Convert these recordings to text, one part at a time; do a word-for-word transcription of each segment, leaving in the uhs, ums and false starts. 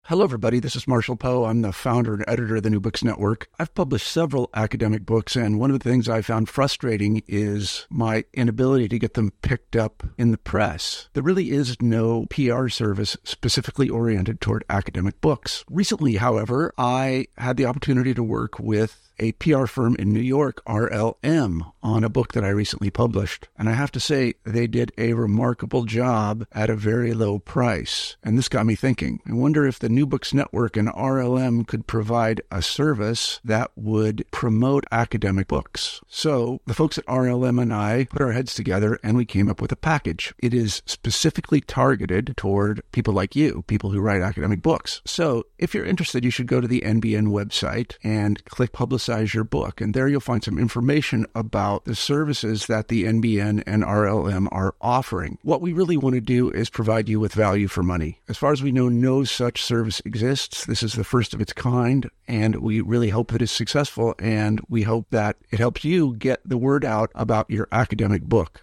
Hello, everybody. This is Marshall Poe. I'm the founder and editor of the New Books Network. I've published several academic books, and one of the things I found frustrating is my inability to get them picked up in the press. There really is no P R service specifically oriented toward academic books. Recently, however, I had the opportunity to work with a P R firm in New York, R L M, on a book that I recently published. And I have to say, they did a remarkable job at a very low price. And this got me thinking. I wonder if the New Books Network and R L M could provide a service that would promote academic books. So the folks at R L M and I put our heads together and we came up with a package. It is specifically targeted toward people like you, people who write academic books. So if you're interested, you should go to the N B N website and click Publicize your book. And there you'll find some information about the services that the N B N and R L M are offering. What we really want to do is provide you with value for money. As far as we know, no such service exists. This is the first of its kind, and we really hope that it's successful, and we hope that it helps you get the word out about your academic book.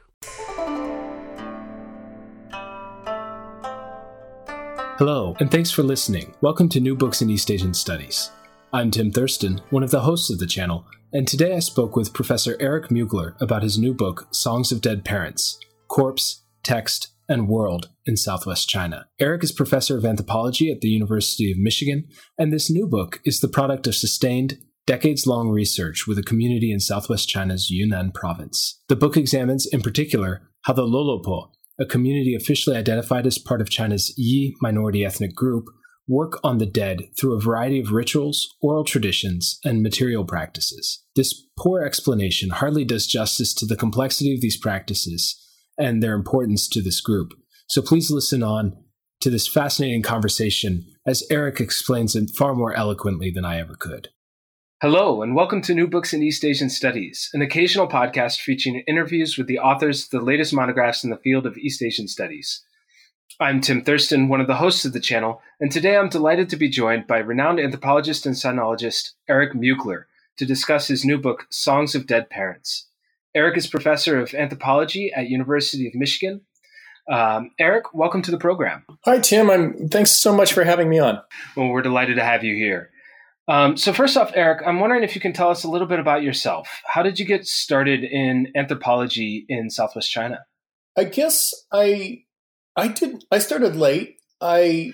Hello, and thanks for listening. Welcome to New Books in East Asian Studies. I'm Tim Thurston, one of the hosts of the channel, and today I spoke with Professor Eric Mugler about his new book, Songs of Dead Parents, Corpse, Text, and World in Southwest China. Eric is professor of anthropology at the University of Michigan, and this new book is the product of sustained, decades-long research with a community in Southwest China's Yunnan province. The book examines, in particular, how the Lolopo, a community officially identified as part of China's Yi minority ethnic group, work on the dead through a variety of rituals, oral traditions, and material practices. This poor explanation hardly does justice to the complexity of these practices and their importance to this group. So please listen on to this fascinating conversation as Eric explains it far more eloquently than I ever could. Hello, and welcome to New Books in East Asian Studies, an occasional podcast featuring interviews with the authors of the latest monographs in the field of East Asian studies. I'm Tim Thurston, one of the hosts of the channel, and today I'm delighted to be joined by renowned anthropologist and sinologist Eric Mugler to discuss his new book, Songs of Dead Parents. Eric is professor of anthropology at University of Michigan. Um, Eric, welcome to the program. Hi, Tim. I'm. Thanks so much for having me on. Well, we're delighted to have you here. Um, so first off, Eric, I'm wondering if you can tell us a little bit about yourself. How did you get started in anthropology in Southwest China? I guess I... I did. I started late. I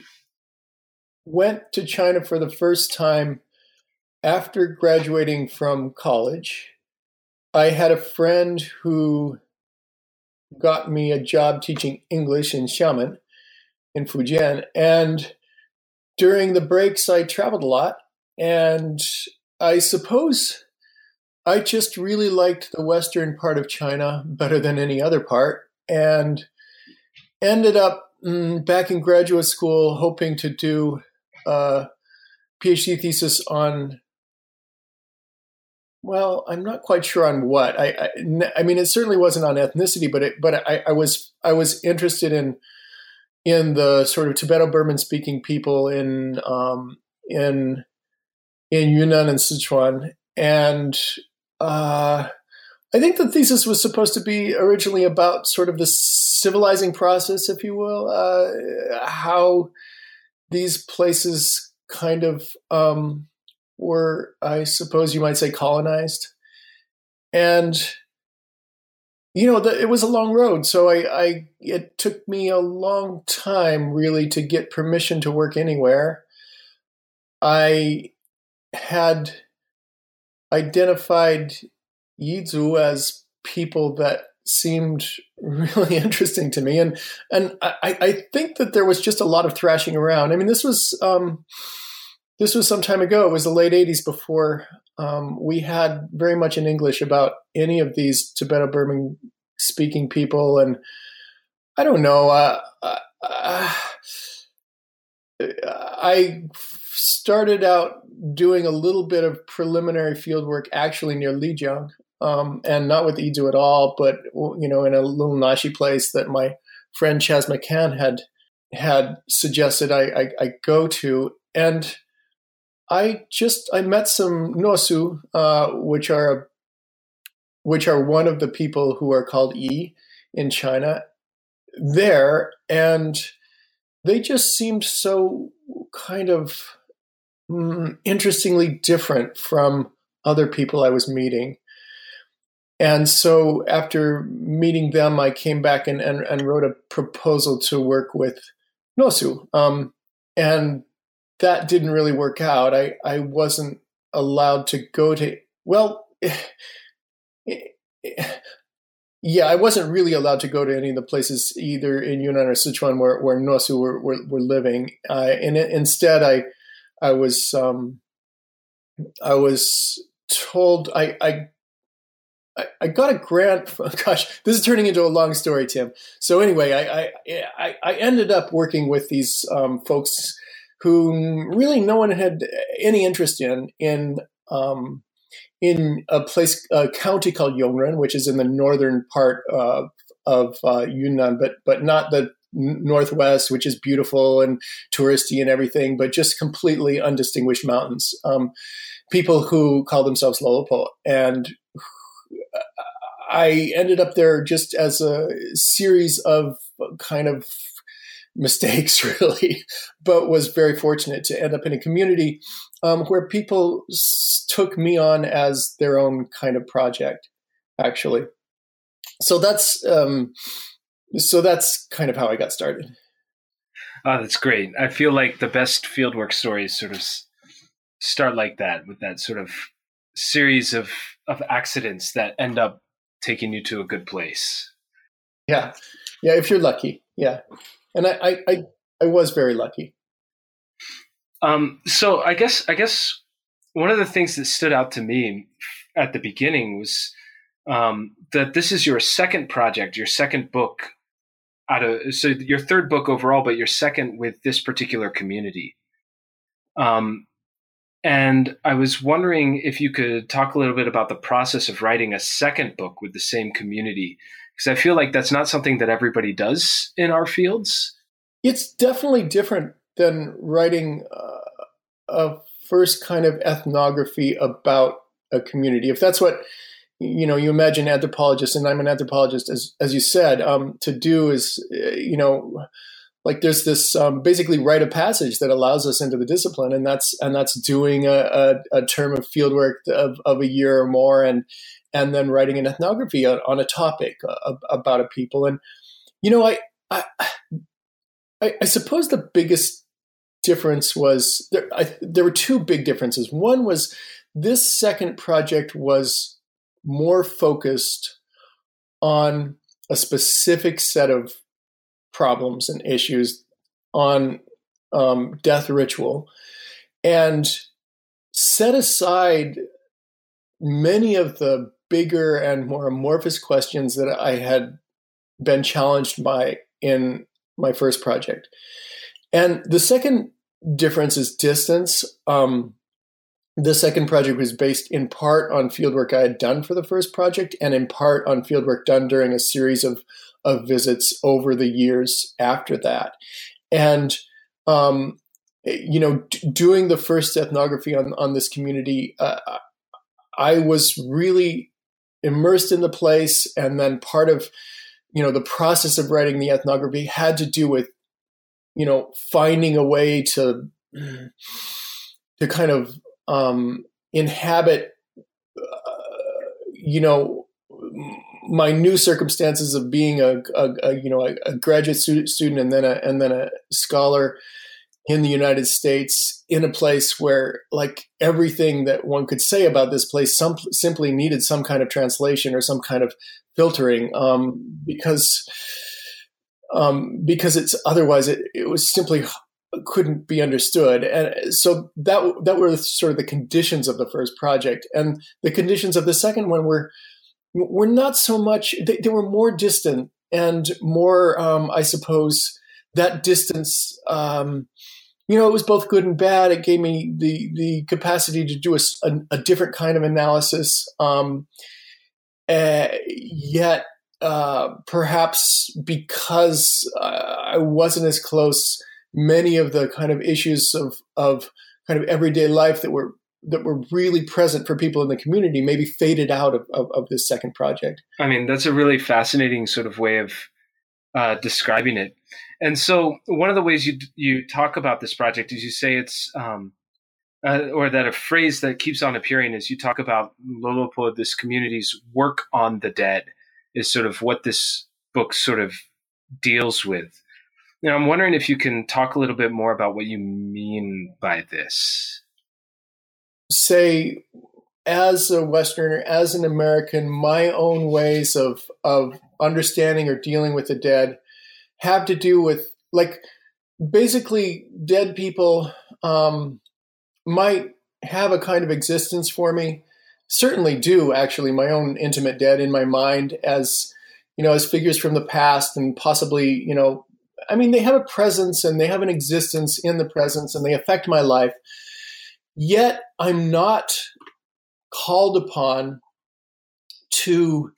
went to China for the first time after graduating from college. I had a friend who got me a job teaching English in Xiamen, in Fujian. And during the breaks, I traveled a lot. And I suppose I just really liked the western part of China better than any other part. And ended up mm, back in graduate school hoping to do a PhD thesis on, well, I'm not quite sure on what. I, I, I mean, it certainly wasn't on ethnicity, but it, but I, I was I was interested in in the sort of Tibeto-Burman speaking people in um, in in Yunnan and Sichuan, and uh, I think the thesis was supposed to be originally about sort of the civilizing process, if you will, uh, how these places kind of um, were, I suppose you might say, colonized. And, you know, the, it was a long road. So I, I, it took me a long time really to get permission to work anywhere. I had identified Yizu as people that seemed really interesting to me. And and I, I think that there was just a lot of thrashing around. I mean, this was um, this was some time ago. It was the late eighties before um, we had very much in English about any of these Tibeto-Burman speaking people. And I don't know, uh, uh, I started out doing a little bit of preliminary field work actually near Lijiang. Um, and not with Yizu at all, but, you know, in a little Nashi place that my friend Chas McCann had had suggested I, I, I go to. And I just, I met some Nosu, uh, which are, which are one of the people who are called Yi in China there. And they just seemed so kind of mm, interestingly different from other people I was meeting. And so after meeting them, I came back and, and, and wrote a proposal to work with Nosu. Um, and that didn't really work out. I, I wasn't allowed to go to, well, yeah, I wasn't really allowed to go to any of the places either in Yunnan or Sichuan where, where Nosu were, were, were living. Uh, and instead, I I was um, I was told I, I I got a grant. From, gosh, this is turning into a long story, Tim. So anyway, I I, I ended up working with these um, folks who really no one had any interest in in um, in a place, a county called Yongren, which is in the northern part of of uh, Yunnan, but but not the northwest, which is beautiful and touristy and everything, but just completely undistinguished mountains. Um, people who call themselves Lolopo. And I ended up there just as a series of kind of mistakes, really, but was very fortunate to end up in a community um, where people s- took me on as their own kind of project, actually. So that's um, so that's kind of how I got started. Oh, that's great. I feel like the best fieldwork stories sort of s- start like that, with that sort of series of, of accidents that end up taking you to a good place. Yeah. Yeah, if you're lucky. Yeah. And I, I, I, I was very lucky. Um, so I guess I guess one of the things that stood out to me at the beginning was um, that this is your second project, your second book out of so your third book overall, but your second with this particular community. Um, and I was wondering if you could talk a little bit about the process of writing a second book with the same community, because I feel like that's not something that everybody does in our fields. It's definitely different than writing uh, a first kind of ethnography about a community. If that's what, you know, you imagine anthropologists, and I'm an anthropologist, as as you said, um, to do is, you know, like there's this um, basically rite of passage that allows us into the discipline, and that's and that's doing a, a, a term of fieldwork of, of a year or more, and and then writing an ethnography on, on a topic uh, about a people. And you know, I, I I I suppose the biggest difference was there. I, there were two big differences. One was this second project was more focused on a specific set of problems and issues on um, death ritual, and set aside many of the bigger and more amorphous questions that I had been challenged by in my first project. And the second difference is distance. Um, the second project was based in part on fieldwork I had done for the first project, and in part on fieldwork done during a series of of visits over the years after that. And, um, you know, d- doing the first ethnography on, on this community, uh, I was really immersed in the place. And then part of, you know, the process of writing the ethnography had to do with, you know, finding a way to, to kind of um, inhabit, uh, you know, my new circumstances of being a, a, a you know a, a graduate student and then a and then a scholar in the United States, in a place where like everything that one could say about this place some, simply needed some kind of translation or some kind of filtering, um, because um, because it's otherwise it, it was simply couldn't be understood. And so that that were sort of the conditions of the first project, and the conditions of the second one were. Were not so much, they, they were more distant and more, um, I suppose, that distance, um, you know, it was both good and bad. It gave me the the capacity to do a, a, a different kind of analysis. Um, uh, yet, uh, perhaps because uh, I wasn't as close, many of the kind of issues of, of kind of everyday life that were that were really present for people in the community maybe faded out of, of, of this second project. I mean, that's a really fascinating sort of way of uh, describing it. And so one of the ways you you talk about this project is you say it's, um, uh, or that a phrase that keeps on appearing is you talk about Lolopo, this community's work on the dead, is sort of what this book sort of deals with. Now, I'm wondering if you can talk a little bit more about what you mean by this. Say, as a Westerner, as an American, my own ways of of understanding or dealing with the dead have to do with, like, basically dead people um, might have a kind of existence for me. Certainly do, actually, my own intimate dead in my mind as, you know, as figures from the past, and possibly, you know, I mean, they have a presence and they have an existence in the presence and they affect my life. Yet I'm not called upon to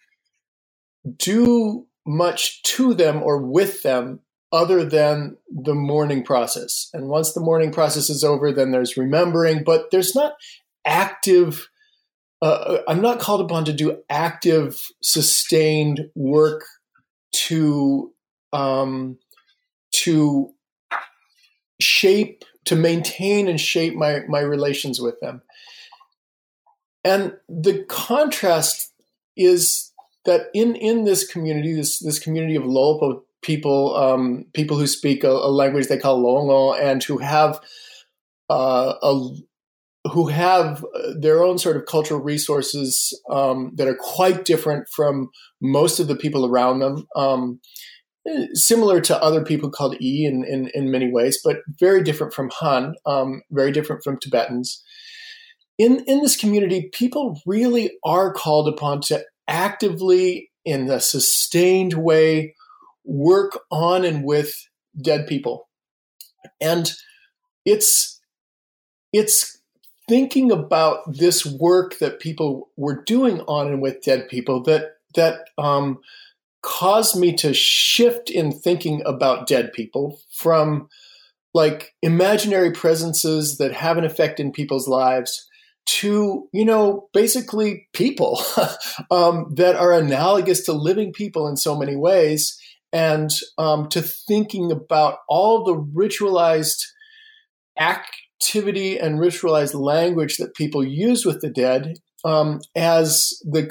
do much to them or with them other than the mourning process. And once the mourning process is over, then there's remembering, but there's not active, uh, I'm not called upon to do active, sustained work to, um, to shape, to maintain and shape my, my relations with them. And the contrast is that in, in this community, this, this community of Lolopo people, um, people who speak a, a language they call Longo, and who have uh, a, who have their own sort of cultural resources um, that are quite different from most of the people around them, um, similar to other people called E in, in, in many ways, but very different from Han, um, very different from Tibetans. In, in this community, people really are called upon to actively, in a sustained way, work on and with dead people. And it's, it's thinking about this work that people were doing on and with dead people that, that um, caused me to shift in thinking about dead people from, like, imaginary presences that have an effect in people's lives to, you know, basically people um, that are analogous to living people in so many ways, and um, to thinking about all the ritualized activity and ritualized language that people use with the dead um, as the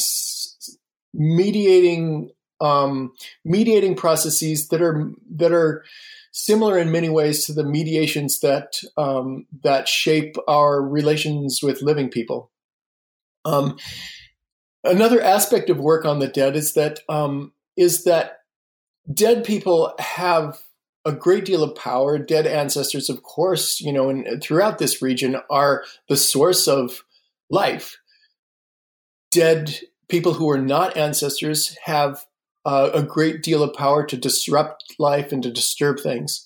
mediating um, mediating processes that are that are similar in many ways to the mediations that um, that shape our relations with living people. Um, another aspect of work on the dead is that um, is that dead people have a great deal of power. Dead ancestors, of course, you know, and throughout this region are the source of life. Dead people who are not ancestors have Uh, a great deal of power to disrupt life and to disturb things.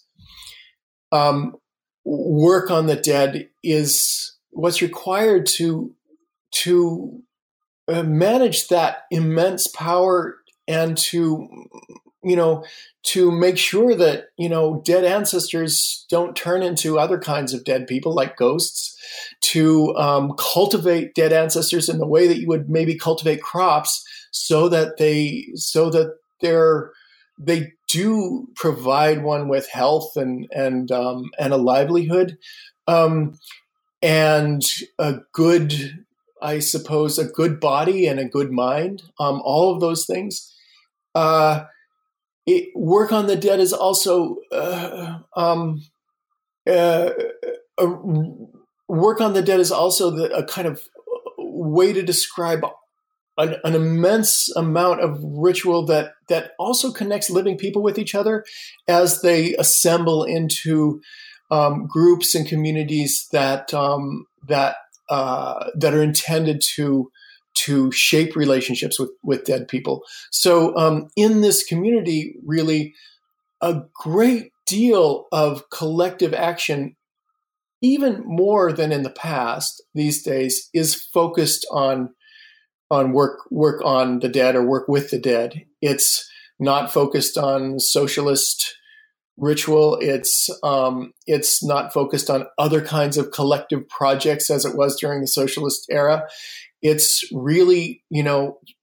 Um, work on the dead is what's required to to uh, manage that immense power and to, you know, to make sure that, you know, dead ancestors don't turn into other kinds of dead people like ghosts, to um, cultivate dead ancestors in the way that you would maybe cultivate crops, so that they, so that they're, they do provide one with health and and um, and a livelihood, um, and a good, I suppose, a good body and a good mind. Um, all of those things. Uh, it, work on the dead is also uh, um, uh, a, work on the dead is also the, a kind of way to describe An, an immense amount of ritual that that also connects living people with each other as they assemble into um, groups and communities that um, that uh, that are intended to to shape relationships with with dead people. So um, in this community, really, a great deal of collective action, even more than in the past these days, is focused on. on work, work on the dead or work with the dead. It's not focused on socialist ritual. It's, um, it's not focused on other kinds of collective projects as it was during the socialist era. It's really, you know,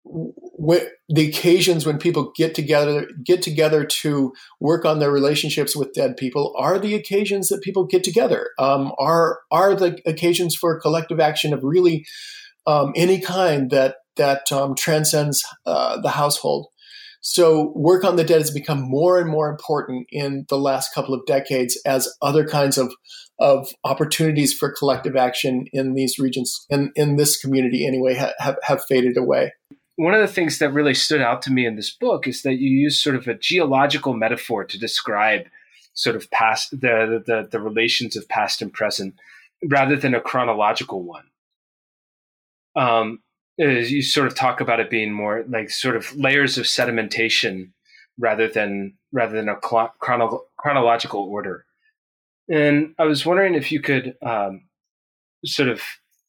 w- the occasions when people get together get together to work on their relationships with dead people are the occasions that people get together. Um, are are the occasions for collective action of really um, any kind that that um, transcends uh, the household. So work on the dead has become more and more important in the last couple of decades as other kinds of of opportunities for collective action in these regions, in, in this community anyway, ha- have, have faded away. One of the things that really stood out to me in this book is that you use sort of a geological metaphor to describe sort of past the, the, the relations of past and present rather than a chronological one. Um, you sort of talk about it being more like sort of layers of sedimentation rather than rather than a chrono- chronological order. And I was wondering if you could um, sort of,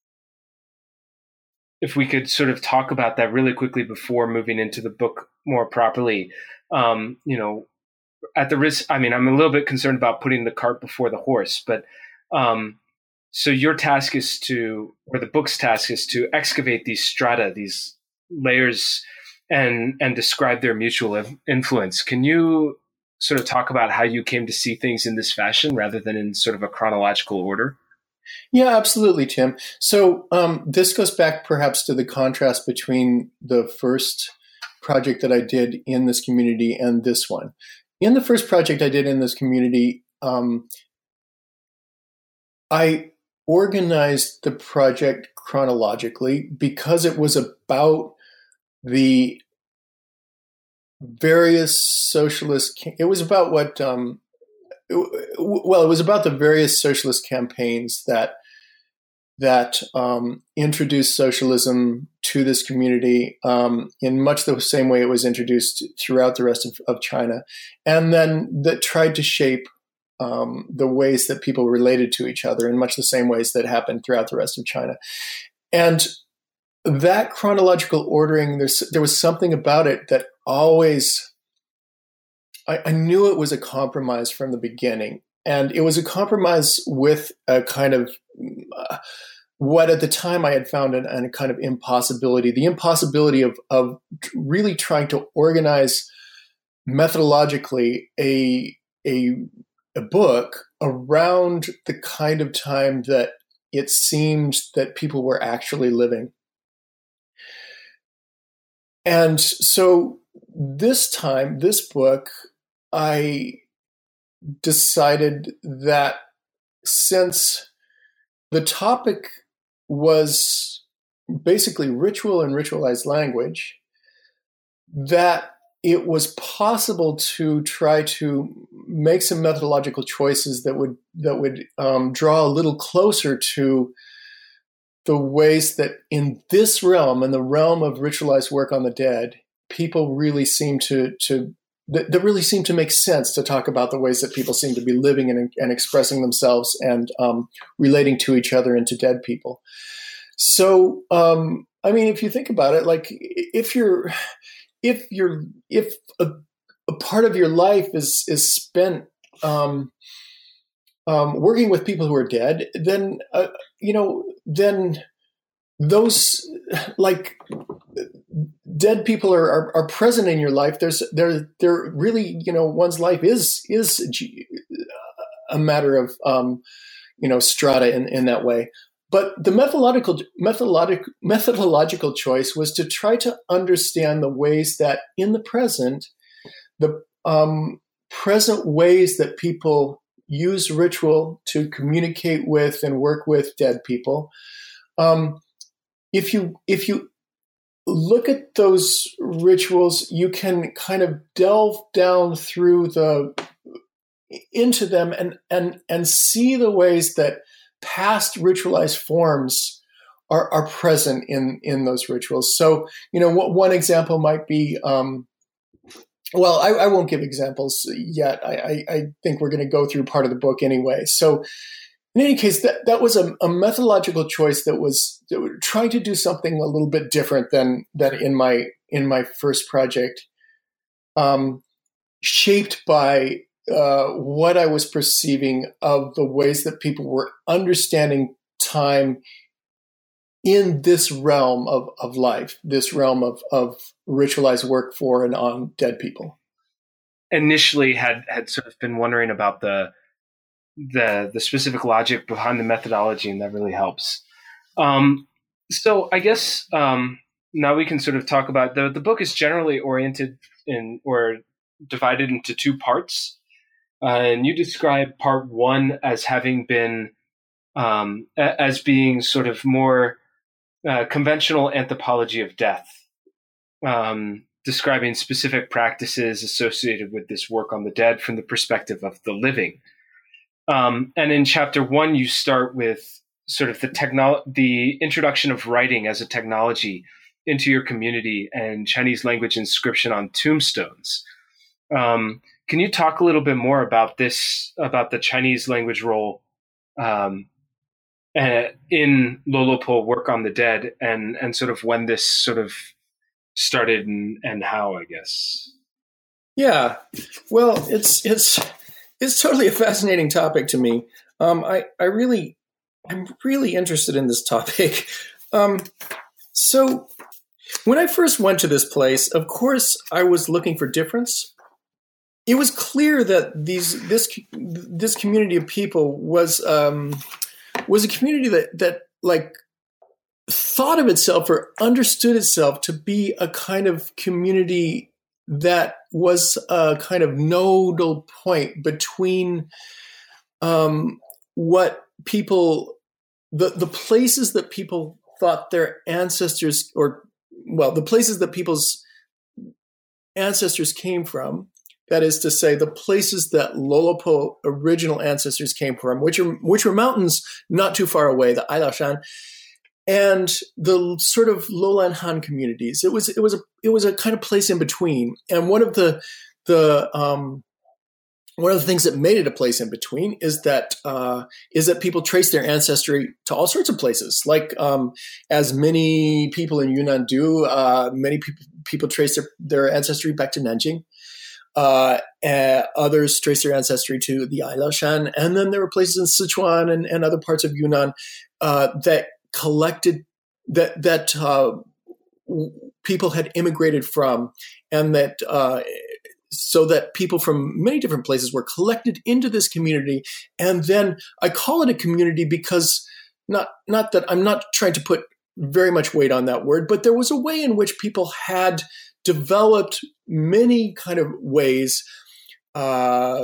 if we could sort of talk about that really quickly before moving into the book more properly. Um, you know, at the risk, I mean, I'm a little bit concerned about putting the cart before the horse, but um, so your task is to, or the book's task is to excavate these strata, these layers, and and describe their mutual influence. Can you sort of talk about how you came to see things in this fashion rather than in sort of a chronological order? Yeah, absolutely, Tim. So um, this goes back perhaps to the contrast between the first project that I did in this community and this one. In the first project I did in this community, um, I organized the project chronologically because it was about the various socialist, it was about what, um, it, well, it was about the various socialist campaigns that that um, introduced socialism to this community um, in much the same way it was introduced throughout the rest of, of China, and then that tried to shape um, the ways that people related to each other in much the same ways that happened throughout the rest of China. And that chronological ordering, there's, there was something about it that always, I, I knew it was a compromise from the beginning. And it was a compromise with a kind of uh, what at the time I had found an, a kind of impossibility, the impossibility of, of really trying to organize methodologically a, a, a book around the kind of time that it seemed that people were actually living. And so this time, this book, I decided that since the topic was basically ritual and ritualized language, that it was possible to try to make some methodological choices that would that would um, draw a little closer to the ways that in this realm, in the realm of ritualized work on the dead, people really seem to to that, that really seem to make sense to talk about the ways that people seem to be living and, and expressing themselves and um, relating to each other and to dead people. So, um, I mean, if you think about it, like if you're, if you're, if a, a part of your life is is spent um, um, working with people who are dead, then uh, you know, then those like. Dead people are, are, are present in your life. There's, there, there really, you know, one's life is, is a matter of, um, you know, strata in, in that way. But the methodological, methodological, methodological choice was to try to understand the ways that in the present, the um, present ways that people use ritual to communicate with and work with dead people. Um, if you, if you, look at those rituals, you can kind of delve down through the into them and and and see the ways that past ritualized forms are are present in in those rituals. So, you know, what, one example might be, um, well, I, I won't give examples yet. I, I, I think we're going to go through part of the book anyway. So, in any case, that, that was a, a methodological choice that was, that was trying to do something a little bit different than than in my in my first project, um, shaped by uh, what I was perceiving of the ways that people were understanding time in this realm of, of life, this realm of, of ritualized work for and on dead people. Initially had, had sort of been wondering about the, the, the specific logic behind the methodology, and that really helps. Um, so I guess, um, now we can sort of talk about the, the book is generally oriented in, or divided into two parts. Uh, and you describe part one as having been, um, a, as being sort of more, uh, conventional anthropology of death, um, describing specific practices associated with this work on the dead from the perspective of the living. Um, and in chapter one, you start with sort of the technolo- the introduction of writing as a technology into your community and Chinese language inscription on tombstones. Um, can you talk a little bit more about this, about the Chinese language role um, uh, in Lolopo work on the dead, and, and sort of when this sort of started and, and how, I guess? Yeah, well, it's it's it's totally a fascinating topic to me. Um, I I really I'm really interested in this topic. Um, so when I first went to this place, of course, I was looking for difference. It was clear that these this this community of people was um, was a community that that like thought of itself or understood itself to be a kind of community that was a kind of nodal point between um, what people the the places that people thought their ancestors or well the places that people's ancestors came from. That is to say, the places that Lolopo original ancestors came from, which are which were mountains not too far away, the Ailaoshan, and the sort of lowland Han communities. It was it was a it was a kind of place in between. And one of the the um, one of the things that made it a place in between is that uh, is that people trace their ancestry to all sorts of places, like um, as many people in Yunnan do. Uh, many people people trace their, their ancestry back to Nanjing. Uh, others trace their ancestry to the Ailaoshan. And then there were places in Sichuan and, and other parts of Yunnan uh, that collected, that that uh, people had immigrated from, and that uh, so that people from many different places were collected into this community. And then I call it a community because not not that I'm not trying to put very much weight on that word, but there was a way in which people had developed many kind of ways, uh,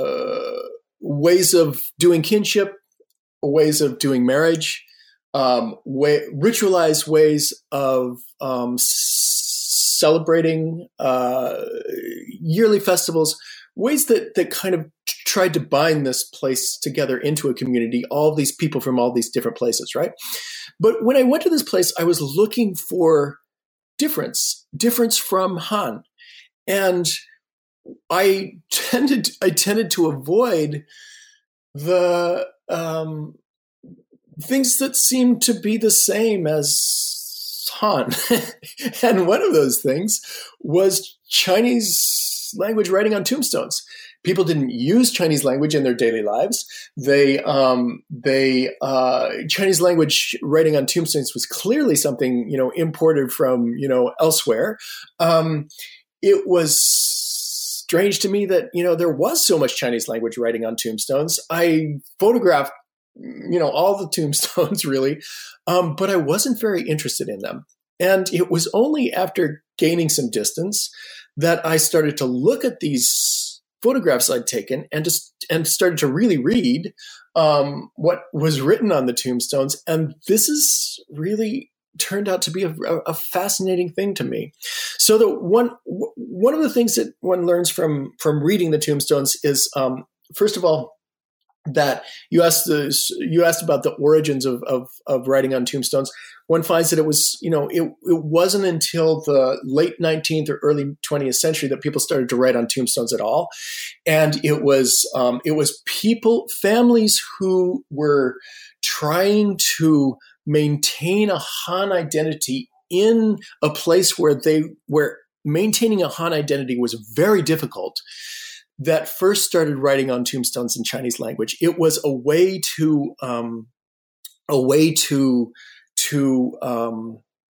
ways of doing kinship, ways of doing marriage, um, way, ritualized ways of um, s- celebrating uh, yearly festivals, ways that that kind of tried to bind this place together into a community, all of these people from all these different places, right? But when I went to this place, I was looking for difference, difference from Han. And I tended, I tended to avoid the um, things that seemed to be the same as Han. And one of those things was Chinese language writing on tombstones. People didn't use Chinese language in their daily lives. They, um, they, uh, Chinese language writing on tombstones was clearly something, you know, imported from, you know, elsewhere. Um, it was strange to me that, you know, there was so much Chinese language writing on tombstones. I photographed, you know, all the tombstones really, um, but I wasn't very interested in them. And it was only after gaining some distance that I started to look at these photographs I'd taken and just and started to really read um, what was written on the tombstones. And this is really turned out to be a, a fascinating thing to me. So the one one of the things that one learns from from reading the tombstones is, um, first of all, that you asked the, you asked about the origins of, of of writing on tombstones. One finds that it was, you know, it it wasn't until the late nineteenth or early twentieth century that people started to write on tombstones at all, and it was um, it was people, families who were trying to maintain a Han identity in a place where they where maintaining a Han identity was very difficult, that first started writing on tombstones in Chinese language. It was a way to um, a way to to um,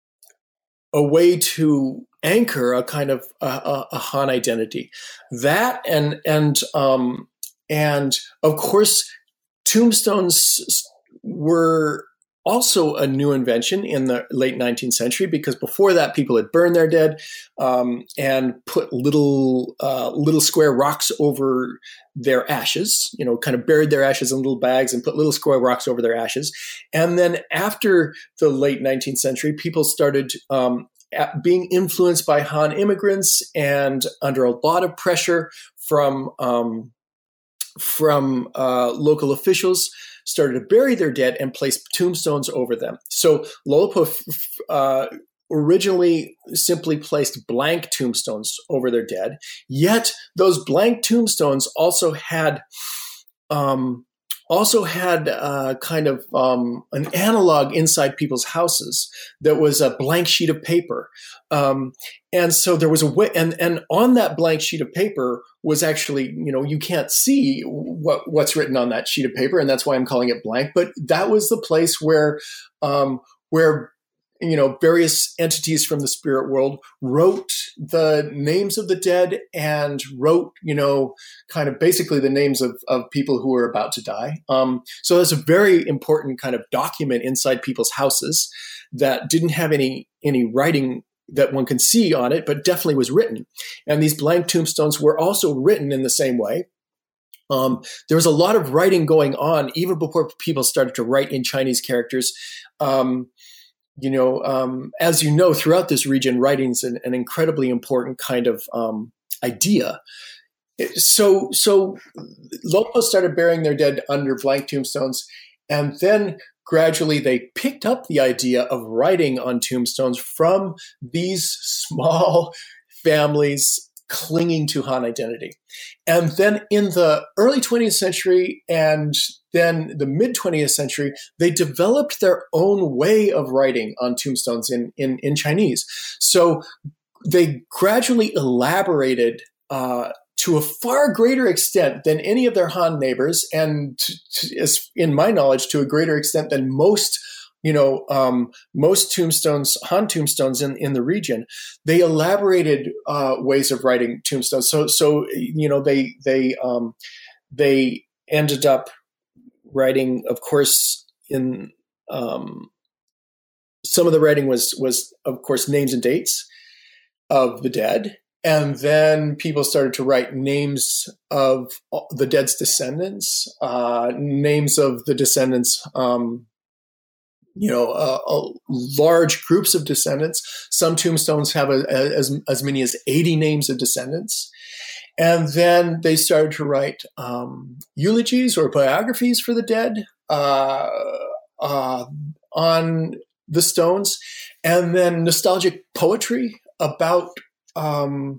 a way to anchor a kind of a, a, a Han identity. That and and um, and of course, tombstones were also a new invention in the late nineteenth century, because before that, people had burned their dead um, and put little uh, little square rocks over their ashes, you know, kind of buried their ashes in little bags and put little square rocks over their ashes. And then after the late nineteenth century, people started um, being influenced by Han immigrants and under a lot of pressure from um, from uh, local officials, started to bury their dead and place tombstones over them. So Lolapo uh, originally simply placed blank tombstones over their dead, yet those blank tombstones also had um, also had uh, kind of um, an analog inside people's houses that was a blank sheet of paper. Um, and so there was a way, and, and on that blank sheet of paper was actually, you know, you can't see what, what's written on that sheet of paper, and that's why I'm calling it blank. But that was the place where, um, where, you know, various entities from the spirit world wrote the names of the dead and wrote, you know, kind of basically the names of, of people who were about to die. Um, so that's a very important kind of document inside people's houses that didn't have any, any writing that one can see on it, but definitely was written. And these blank tombstones were also written in the same way. Um, there was a lot of writing going on even before people started to write in Chinese characters. Um, You know, um, as you know, throughout this region, writing's an, an incredibly important kind of um, idea. So, so locals started burying their dead under blank tombstones, and then gradually they picked up the idea of writing on tombstones from these small families clinging to Han identity. And then in the early twentieth century and then the mid twentieth century, they developed their own way of writing on tombstones in, in, in Chinese. So they gradually elaborated uh, to a far greater extent than any of their Han neighbors, and to, to, as in my knowledge, to a greater extent than most you know, um, most tombstones, Han tombstones in, in the region, they elaborated uh, ways of writing tombstones. So, so you know, they they um, they ended up writing, of course, in um, some of the writing was was of course names and dates of the dead, and then people started to write names of the dead's descendants, uh, names of the descendants. Um, you know, uh, uh, large groups of descendants. Some tombstones have a, a, as, as many as eighty names of descendants. And then they started to write um, eulogies or biographies for the dead uh, uh, on the stones. And then nostalgic poetry about, um,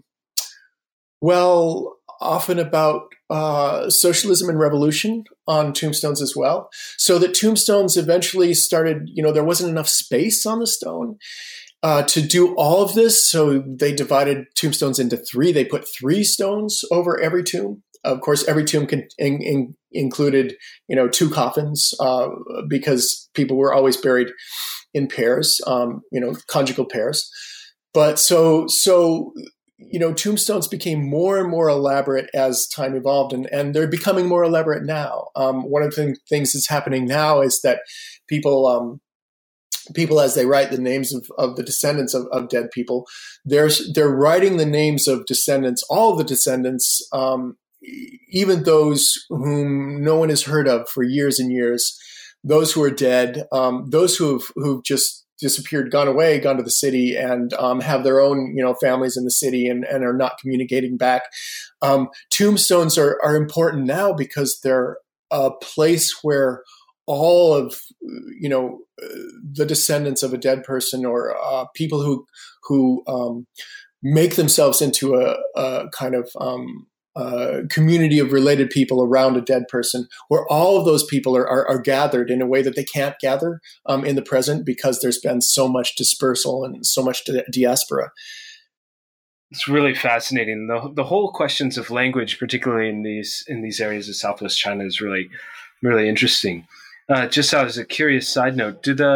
well, often about uh, socialism and revolution on tombstones as well. So that tombstones eventually started, you know, there wasn't enough space on the stone uh, to do all of this. So they divided tombstones into three. They put three stones over every tomb. Of course, every tomb can, in, in, included, you know, two coffins uh, because people were always buried in pairs, um, you know, conjugal pairs. But so, so, you know, tombstones became more and more elaborate as time evolved, and, and they're becoming more elaborate now. Um, one of the th- things that's happening now is that people, um, people as they write the names of, of the descendants of, of dead people, they're, they're writing the names of descendants, all of the descendants, um, even those whom no one has heard of for years and years, those who are dead, um, those who've, who've just disappeared, gone away, gone to the city, and um, have their own, you know, families in the city and, and are not communicating back. Um, tombstones are, are important now because they're a place where all of, you know, the descendants of a dead person or uh, people who who um, make themselves into a, a kind of um, Uh, community of related people around a dead person, where all of those people are, are, are gathered in a way that they can't gather um, in the present because there's been so much dispersal and so much di- diaspora. It's really fascinating. The the whole questions of language, particularly in these in these areas of Southwest China, is really really interesting. Uh, just as a curious side note, do the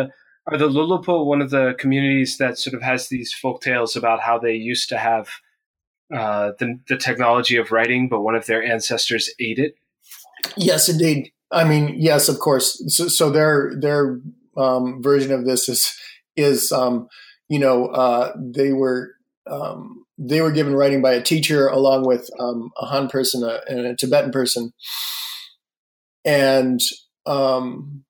Are the Lulupo one of the communities that sort of has these folk tales about how they used to have uh, the, the technology of writing, but one of their ancestors ate it? Yes, indeed. I mean, yes, of course. So, so their their um, version of this is is um, you know uh, they were um, they were given writing by a teacher along with um, a Han person a, and a Tibetan person, and um,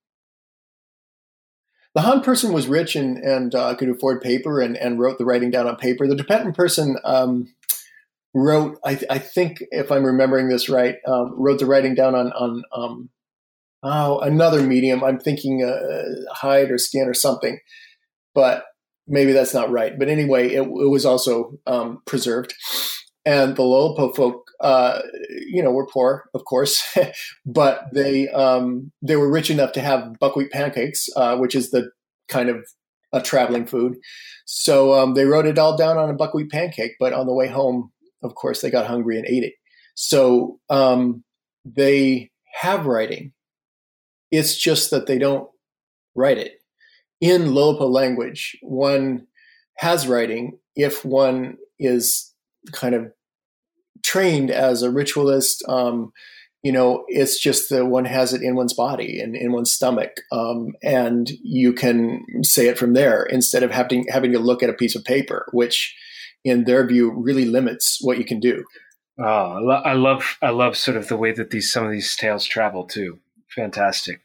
the Han person was rich and and uh, could afford paper and, and wrote the writing down on paper. The Tibetan person um, wrote, I, I think, if I'm remembering this right, um, wrote the writing down on on um, oh another medium. I'm thinking uh, hide or skin or something, but maybe that's not right. But anyway, it, it was also um, preserved. And the Lulupo folk, uh, you know, were poor, of course, but they um, they were rich enough to have buckwheat pancakes, uh, which is the kind of a traveling food. So um, they wrote it all down on a buckwheat pancake. But on the way home, of course, they got hungry and ate it. So um, they have writing. It's just that they don't write it. In Lulupo language, one has writing if one is kind of trained as a ritualist. Um, you know, it's just that one has it in one's body and in one's stomach, um, and you can say it from there instead of having having to look at a piece of paper, which, in their view, really limits what you can do. Oh, I, lo- I love I love sort of the way that these some of these tales travel too. Fantastic.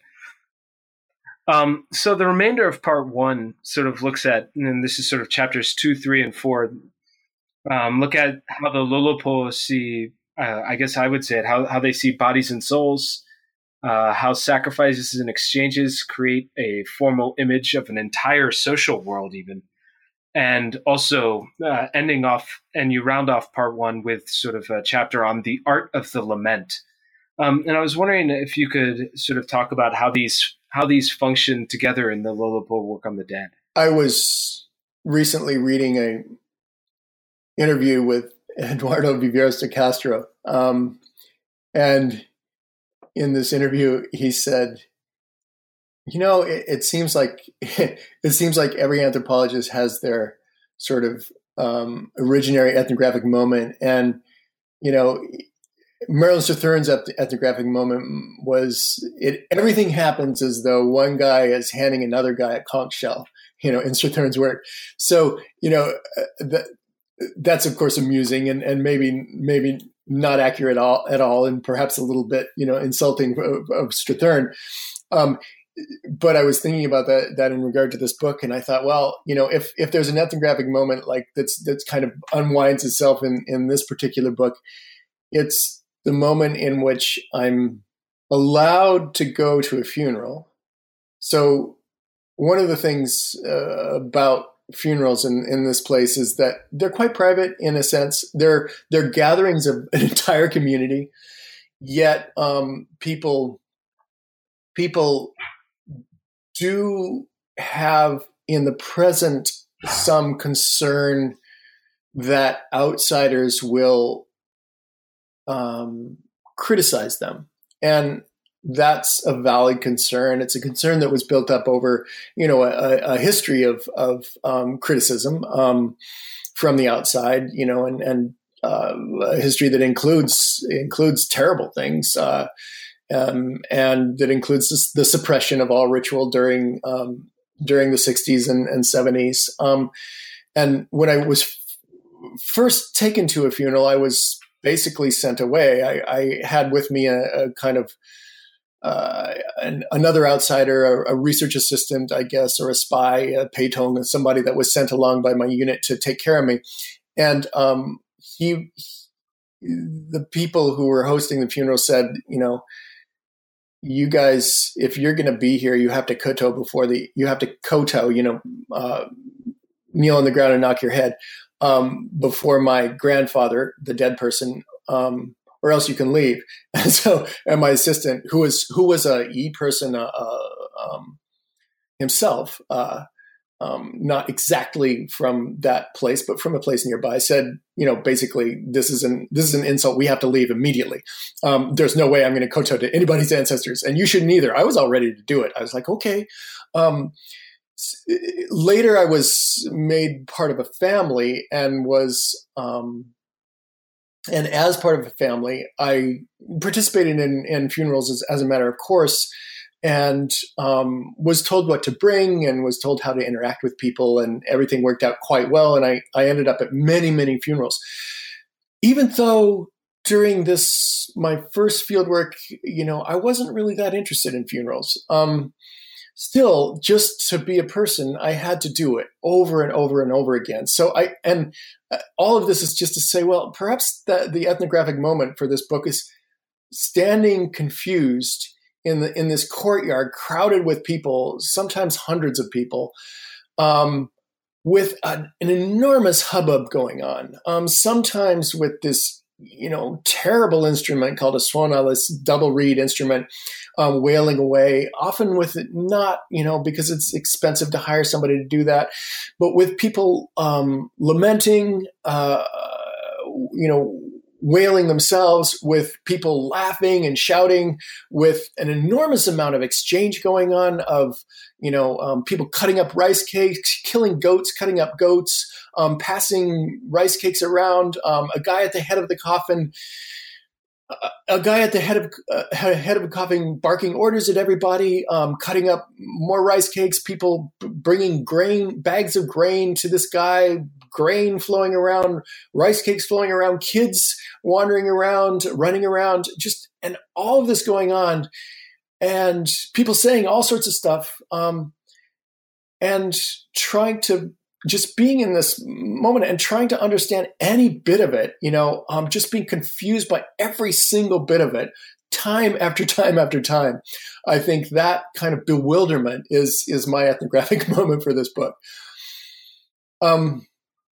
Um, so the remainder of part one sort of looks at, and this is sort of chapters two, three, and four. Um, look at how the Lulupo see, uh, I guess I would say it, how, how they see bodies and souls, uh, how sacrifices and exchanges create a formal image of an entire social world even. And also uh, ending off, and you round off part one with sort of a chapter on the art of the lament. Um, and I was wondering if you could sort of talk about how these how these function together in the Lulupo work on the dead. I was recently reading a interview with Eduardo Viveros de Castro. Um, and in this interview, he said, you know, it, it seems like it seems like every anthropologist has their sort of um, originary ethnographic moment. And, you know, Merlin Strathern's ethnographic moment was it. Everything happens as though one guy is handing another guy a conch shell, you know, in Strathern's work. So, you know, that, that's of course amusing and, and maybe maybe not accurate all, at all, and perhaps a little bit, you know, insulting of, of Strathern. Um, but I was thinking about that that in regard to this book, and I thought, well, you know, if if there's an ethnographic moment like that's that's kind of unwinds itself in in this particular book, it's the moment in which I'm allowed to go to a funeral. So one of the things uh, about funerals in, in this place is that they're quite private in a sense. They're they're gatherings of an entire community, yet um, people people do have in the present some concern that outsiders will um, criticize them. And that's a valid concern. It's a concern that was built up over, you know, a, a history of, of um, criticism um, from the outside, you know, and, and uh, a history that includes includes terrible things, uh, um, and that includes this, the suppression of all ritual during um, during the sixties and, and seventies. Um, and when I was f- first taken to a funeral, I was basically sent away. I, I had with me a, a kind of uh, an, another outsider, a, a research assistant, I guess, or a spy, a Peitong, somebody that was sent along by my unit to take care of me. And um, he, the people who were hosting the funeral said, you know, you guys, if you're going to be here, you have to koto before the, you have to koto, you know, uh, kneel on the ground and knock your head. Um, before my grandfather, the dead person, um, or else you can leave. And so, and my assistant, who was who was a E person uh, uh, um, himself, uh, um, not exactly from that place, but from a place nearby, said, you know, basically, this is an this is an insult. We have to leave immediately. Um, there's no way I'm going to koto to anybody's ancestors, and you shouldn't either. I was all ready to do it. I was like, okay. Um, later I was made part of a family and was, um, and as part of a family, I participated in, in funerals as, as a matter of course, and um, was told what to bring and was told how to interact with people, and everything worked out quite well. And I, I ended up at many, many funerals. Even though during this, my first field work, you know, I wasn't really that interested in funerals. Um, still, just to be a person, I had to do it over and over and over again. So I, and all of this is just to say, well, perhaps the, the ethnographic moment for this book is standing confused in the in this courtyard crowded with people, sometimes hundreds of people, um, with a, an enormous hubbub going on. Um, sometimes with this, you know, terrible instrument called a swona, this double reed instrument, um, wailing away, often with it not, you know, because it's expensive to hire somebody to do that, but with people um, lamenting, uh, you know, wailing themselves, with people laughing and shouting, with an enormous amount of exchange going on of, you know, um, people cutting up rice cakes, killing goats, cutting up goats, um, passing rice cakes around, um, a guy at the head of the coffin, a, a guy at the head of uh, head of a coffin barking orders at everybody, um, cutting up more rice cakes, people b- bringing grain, bags of grain to this guy, grain flowing around, rice cakes flowing around, kids wandering around, running around, just, and all of this going on, and people saying all sorts of stuff, um, and trying to, just being in this moment and trying to understand any bit of it, you know, um, just being confused by every single bit of it, time after time after time. I think that kind of bewilderment is, is my ethnographic moment for this book. Um,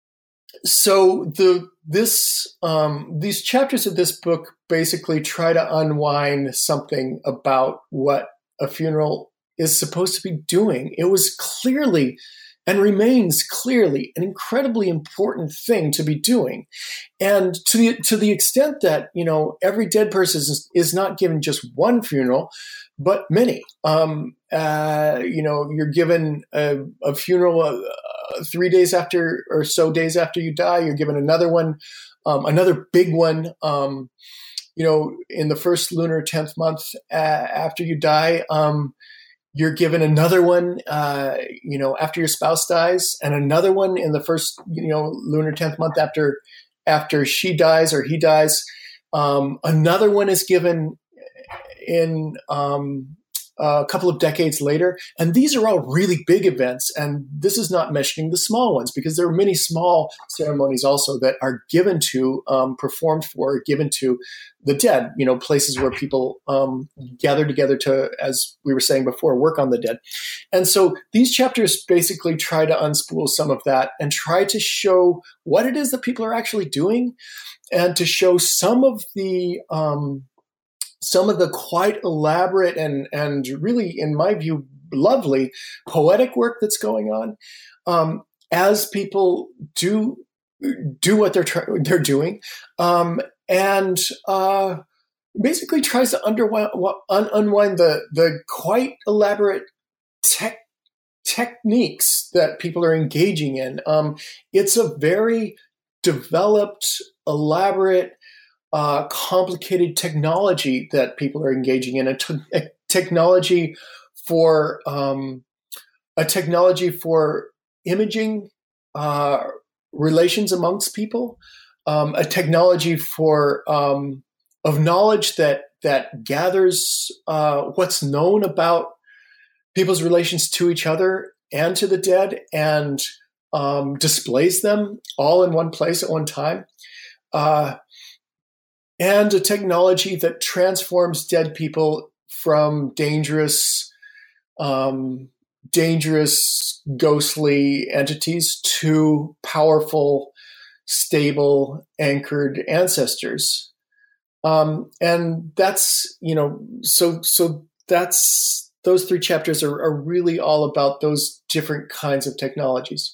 So the this um, these chapters of this book basically try to unwind something about what a funeral is supposed to be doing. It was clearly and remains clearly an incredibly important thing to be doing, and to the to the extent that, you know, every dead person is, is not given just one funeral, but many. Um, uh, you know, you're given a, a funeral uh, three days after or so days after you die. You're given another one, um, another big one. Um, you know, in the first lunar tenth month uh, after you die, um, you're given another one. Uh, you know, after your spouse dies, and another one in the first, you know, lunar tenth month after after she dies or he dies. Um, another one is given in um, a couple of decades later. And these are all really big events. And this is not mentioning the small ones, because there are many small ceremonies also that are given to, um, performed for, given to the dead, you know, places where people um, gather together to, as we were saying before, work on the dead. And so these chapters basically try to unspool some of that and try to show what it is that people are actually doing, and to show some of the um, some of the quite elaborate and, and really, in my view, lovely poetic work that's going on um, as people do do what they're try- they're doing, um, and uh, basically tries to underwind, un- unwind the the quite elaborate tech techniques that people are engaging in. Um, it's a very developed, elaborate, Uh, complicated technology that people are engaging in, a, t- a technology for um, a technology for imaging uh, relations amongst people, um, a technology for um, of knowledge that that gathers uh, what's known about people's relations to each other and to the dead, and um, displays them all in one place at one time. Uh, And a technology that transforms dead people from dangerous, um, dangerous, ghostly entities to powerful, stable, anchored ancestors. Um, and that's, you know, so so that's those three chapters are, are really all about those different kinds of technologies.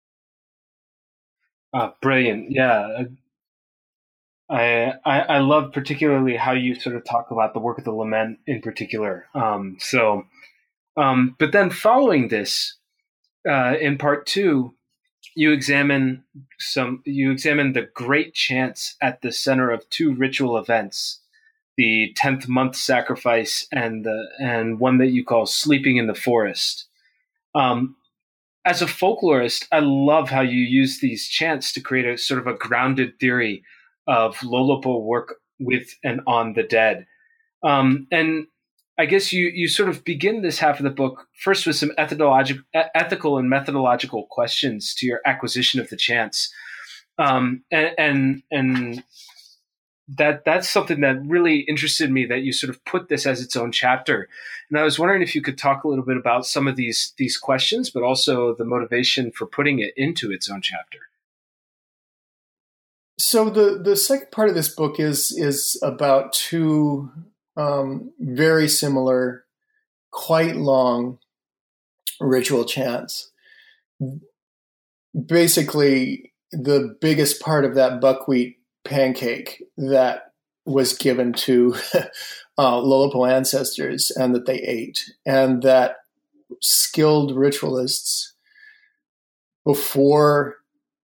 Uh, brilliant, yeah. I, I I love particularly how you sort of talk about the work of the lament in particular. Um, so, um, but then following this, uh, in part two, you examine some. You examine the great chants at the center of two ritual events: the tenth month sacrifice and the and one that you call sleeping in the forest. Um, as a folklorist, I love how you use these chants to create a sort of a grounded theory of Lolopo work with and on the dead. Um, and I guess you you sort of begin this half of the book first with some ethodologic, ethical and methodological questions to your acquisition of the chants, um, and and, and that that's something that really interested me, that you sort of put this as its own chapter. And I was wondering if you could talk a little bit about some of these these questions, but also the motivation for putting it into its own chapter. So the the second part of this book is is about two um, very similar, quite long ritual chants. Basically, the biggest part of that buckwheat pancake that was given to uh, Lolopo ancestors and that they ate, and that skilled ritualists before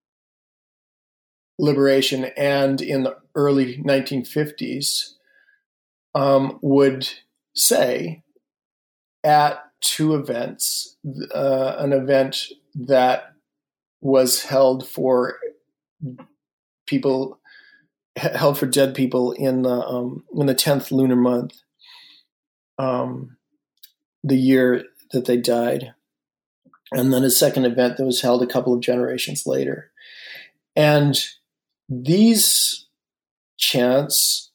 liberation and in the early nineteen fifties um, would say at two events, uh, an event that was held for people, held for dead people in the um, in the tenth lunar month, um, the year that they died, and then a second event that was held a couple of generations later. And these chants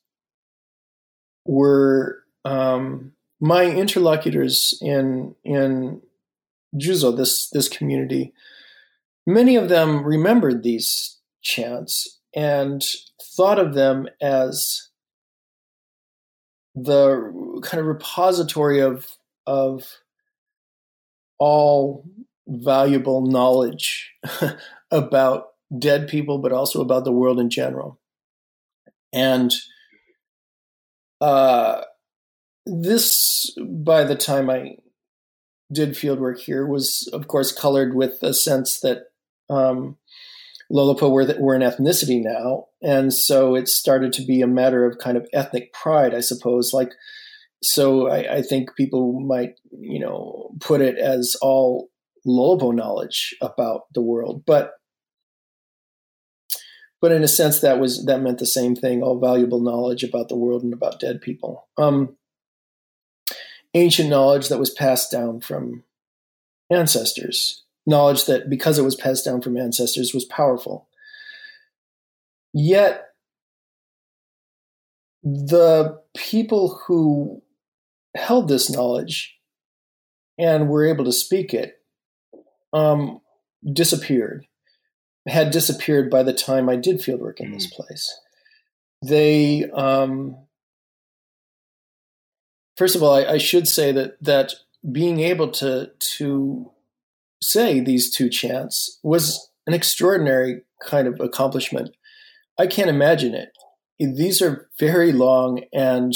were um, my interlocutors in in Juzo, this this community. Many of them remembered these chants and thought of them as the kind of repository of of all valuable knowledge about dead people, but also about the world in general. And uh, this, by the time I did fieldwork here, was, of course, colored with a sense that um, Lolopo were, were an ethnicity now. And so it started to be a matter of kind of ethnic pride, I suppose. Like, so I, I think people might, you know, put it as all Lolopo knowledge about the world. But But in a sense, that was that meant the same thing: all valuable knowledge about the world and about dead people, um, ancient knowledge that was passed down from ancestors, knowledge that, because it was passed down from ancestors, was powerful. Yet, the people who held this knowledge and were able to speak it um, disappeared. had disappeared by the time I did fieldwork in this place. They, um, first of all, I, I should say that that being able to to say these two chants was an extraordinary kind of accomplishment. I can't imagine it. These are very long and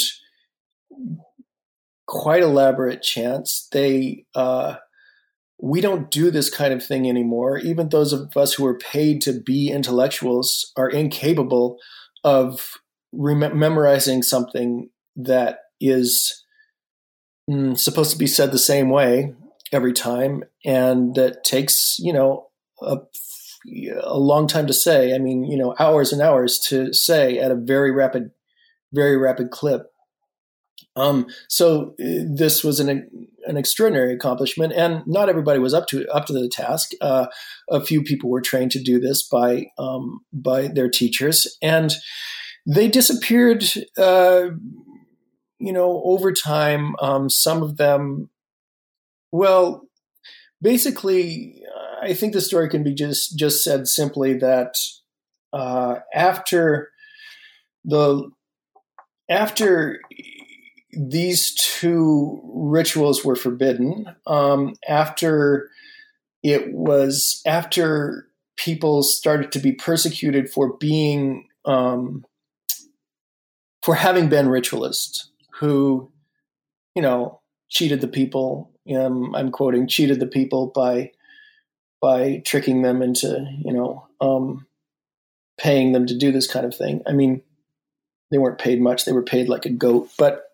quite elaborate chants. They uh, We don't do this kind of thing anymore. Even those of us who are paid to be intellectuals are incapable of rem- memorizing something that is mm, supposed to be said the same way every time, and that takes, you know, a, a long time to say. I mean, you know, hours and hours to say at a very rapid, very rapid clip. Um, so this was an an extraordinary accomplishment, and not everybody was up to up to the task. Uh, a few people were trained to do this by um, by their teachers, and they disappeared. Uh, you know, over time, um, some of them. Well, basically, I think the story can be just just said simply that uh, after the after. These two rituals were forbidden. Um, after it was, after people started to be persecuted for being, um, for having been ritualists who, you know, cheated the people. Um, I'm quoting, cheated the people by by tricking them into, you know, um, paying them to do this kind of thing. I mean, they weren't paid much. They were paid like a goat. But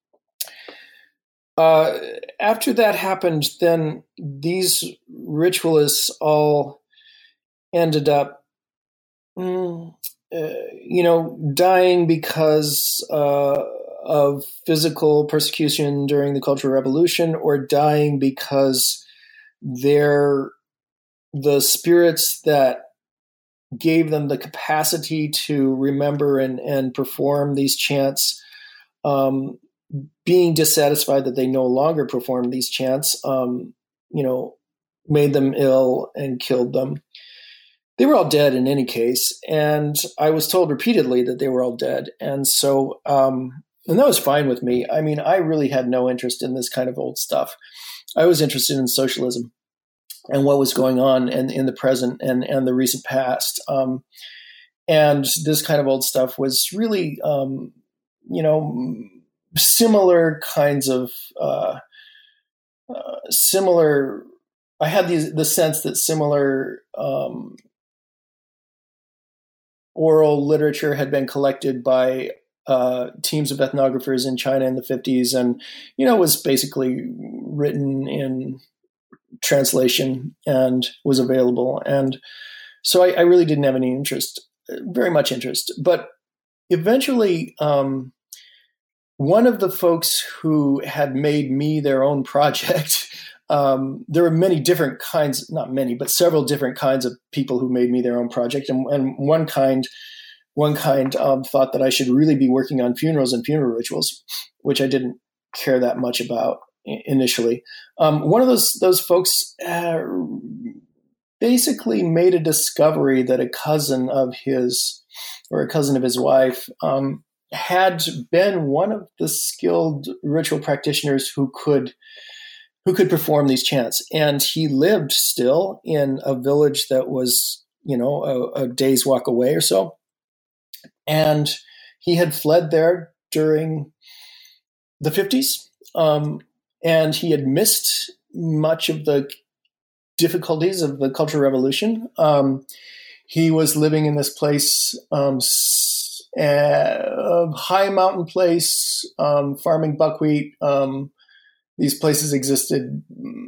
uh, after that happened, then these ritualists all ended up, mm, uh, you know, dying because uh, of physical persecution during the Cultural Revolution, or dying because they're the spirits that gave them the capacity to remember and, and perform these chants, um, being dissatisfied that they no longer performed these chants, um, you know, made them ill and killed them. They were all dead in any case. And I was told repeatedly that they were all dead. And so, um, and that was fine with me. I mean, I really had no interest in this kind of old stuff. I was interested in socialism and what was going on in, in the present and, and the recent past. Um, and this kind of old stuff was really, um, you know, similar kinds of, uh, uh, similar, I had these, the sense that similar um, oral literature had been collected by uh, teams of ethnographers in China in the fifties, and, you know, was basically written in translation and was available. And so I, I really didn't have any interest, very much interest. But eventually, um, one of the folks who had made me their own project, um, there were many different kinds, not many, but several different kinds of people who made me their own project. And, and one kind, one kind um, thought that I should really be working on funerals and funeral rituals, which I didn't care that much about initially. Um, one of those those folks uh, basically made a discovery that a cousin of his, or a cousin of his wife, um, had been one of the skilled ritual practitioners who could who could perform these chants. And he lived still in a village that was, you know, a, a day's walk away or so. And he had fled there during the fifties. Um, and he had missed much of the difficulties of the Cultural Revolution. Um, he was living in this place, um, a high mountain place, um, farming buckwheat. Um, these places existed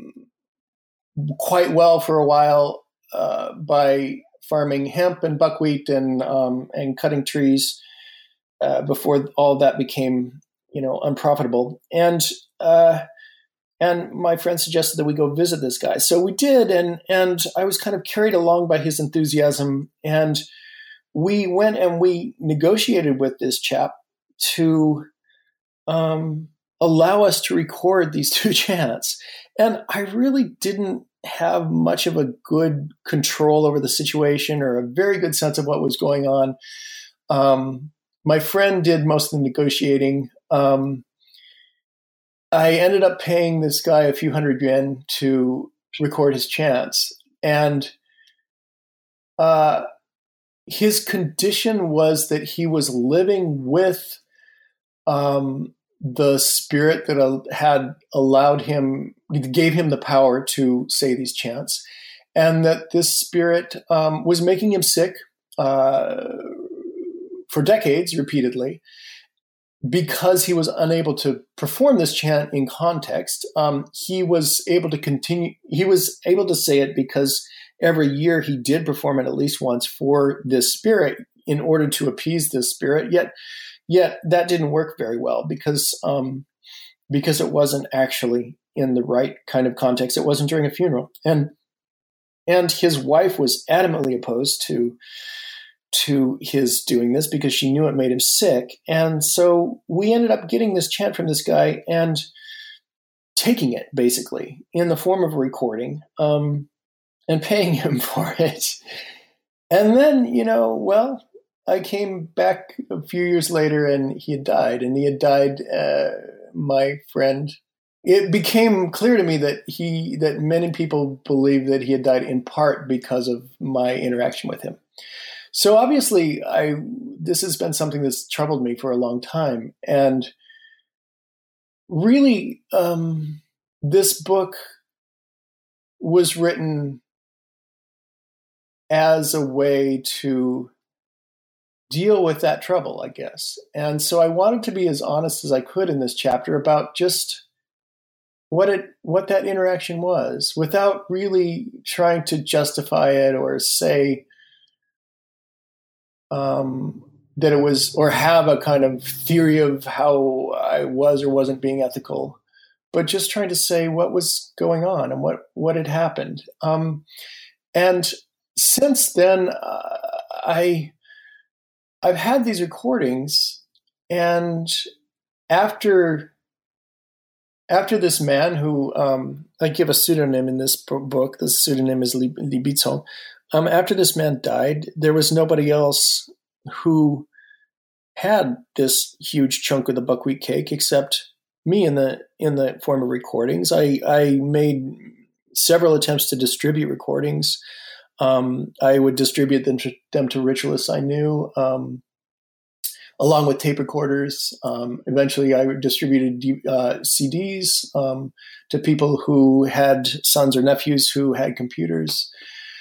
quite well for a while uh, by farming hemp and buckwheat and um, and cutting trees uh, before all that became, you know, unprofitable. And uh, and my friend suggested that we go visit this guy, so we did. And and I was kind of carried along by his enthusiasm, and we went and we negotiated with this chap to um, allow us to record these two chants. And I really didn't have much of a good control over the situation or a very good sense of what was going on. Um, my friend did most of the negotiating. Um, I ended up paying this guy a few hundred yuan to record his chants. And uh, his condition was that he was living with um, the spirit that uh, had allowed him, gave him the power to say these chants, and that this spirit um, was making him sick uh, for decades, repeatedly, because he was unable to perform this chant in context. Um, he was able to continue, he was able to say it because every year he did perform it at least once for this spirit in order to appease this spirit. Yet, yet that didn't work very well because um, because it wasn't actually in the right kind of context. It wasn't during a funeral, and and his wife was adamantly opposed to to his doing this because she knew it made him sick. And so we ended up getting this chant from this guy and taking it basically in the form of a recording. Um, and paying him for it. And then, you know, well, I came back a few years later and he had died, and he had died, uh, my friend. It became clear to me that he, that many people believe that he had died in part because of my interaction with him. So obviously I, this has been something that's troubled me for a long time. And really, um, this book was written as a way to deal with that trouble, I guess. And so I wanted to be as honest as I could in this chapter about just what it what that interaction was, without really trying to justify it or say um, that it was, or have a kind of theory of how I was or wasn't being ethical, but just trying to say what was going on and what, what had happened. Um, and since then, uh, I, I've had these recordings, and after, after this man who, um, I give a pseudonym in this book, the pseudonym is Li, Li Bizong. Um, after this man died, there was nobody else who had this huge chunk of the buckwheat cake except me in the in the form of recordings. I, I made several attempts to distribute recordings. Um, I would distribute them to, them to ritualists I knew, um, along with tape recorders. Um, eventually, I distributed uh, C Ds um, to people who had sons or nephews who had computers.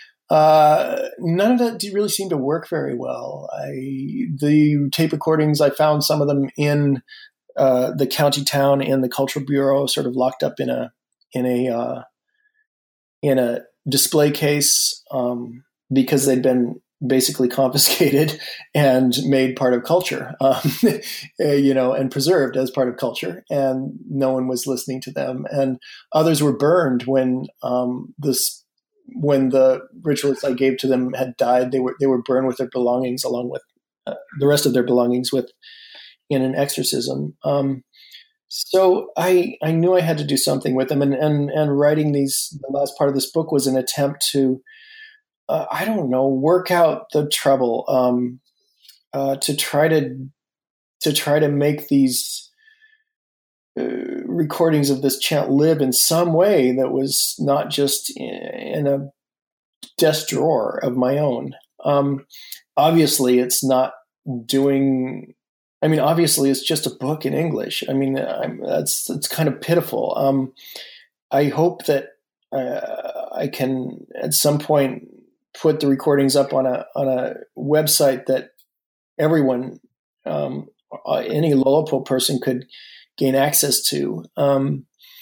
Uh, none of that really seemed to work very well. I, the tape recordings, I found some of them in uh, the county town in the Cultural Bureau, sort of locked up in a in a uh, in a display case um, because they'd been basically confiscated and made part of culture, um, you know, and preserved as part of culture, and no one was listening to them. And others were burned when um, this. When the ritualists I gave to them had died, they were they were burned with their belongings along with uh, the rest of their belongings with in an exorcism. Um, so I I knew I had to do something with them, and and and writing these the last part of this book was an attempt to uh, I don't know work out the trouble um, uh, to try to to try to make these. Uh, recordings of this chant live in some way that was not just in a desk drawer of my own. Um, obviously, it's not doing. I mean, obviously, it's just a book in English. I mean, I'm, that's that's kind of pitiful. Um, I hope that uh, I can at some point put the recordings up on a on a website that everyone, um, any Lolapo person could gain access to um,